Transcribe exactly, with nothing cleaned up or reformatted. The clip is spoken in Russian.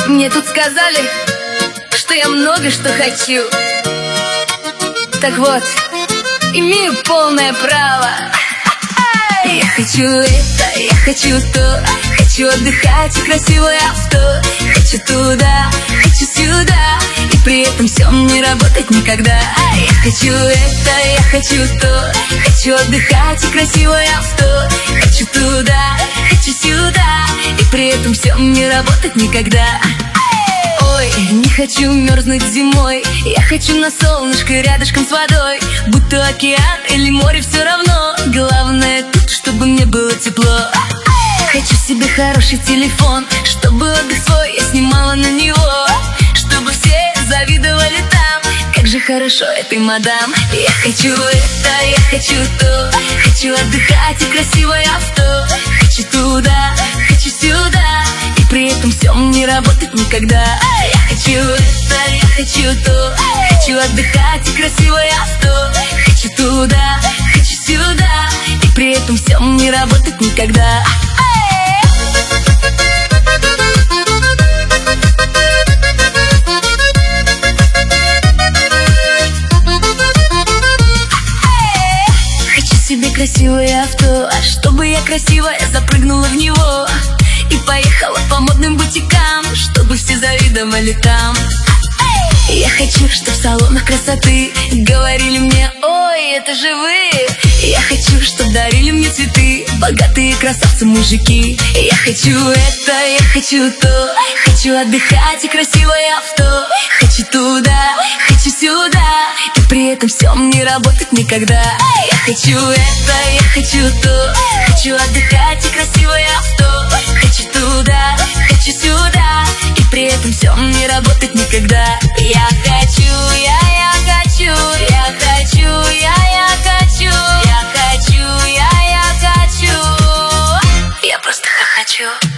Мне тут сказали, что я много что хочу. Так вот, имею полное право. Я хочу это, я хочу то, хочу отдыхать и красивое авто. Хочу туда, хочу сюда, и при этом все не работать никогда. Я хочу это, я хочу то, хочу отдыхать и красивое авто. Хочу туда, хочу сюда, и при этом все не работать никогда. Ой, не хочу мерзнуть зимой, я хочу на солнышко рядышком с водой. Будь то океан или море, все равно. Главное тут, чтобы мне было тепло. Хочу себе хороший телефон, чтобы отдых свой я снимала на него. Чтобы все завидовали там, как же хорошо этой мадам. Я хочу это, я хочу то, хочу отдыхать и красивое авто. Хочу туда, хочу сюда, и при этом все не работать никогда. Я хочу это, я хочу то, хочу отдыхать и красивое авто. Хочу туда, хочу сюда, и при этом все не работать никогда. Хочу себе красивое авто, а чтобы я красивая запрыгнула в него и поехала по модным бутикам, чтобы все завидовали там. Я хочу, чтоб в салонах красоты говорили мне: ой, это же вы. Я хочу, чтоб дарили мне цветы богатые красавцы мужики. Я хочу это, я хочу то, хочу отдыхать и красивое авто. Хочу туда, хочу сюда, и при этом все не работать никогда. Я хочу это, я хочу то, хочу отдыхать и красивое авто. Хочу туда, хочу сюда, и при этом все не работать никогда. Я хочу, я, я хочу, я хочу, я, я хочу, я хочу, я, я хочу. Я просто хочу.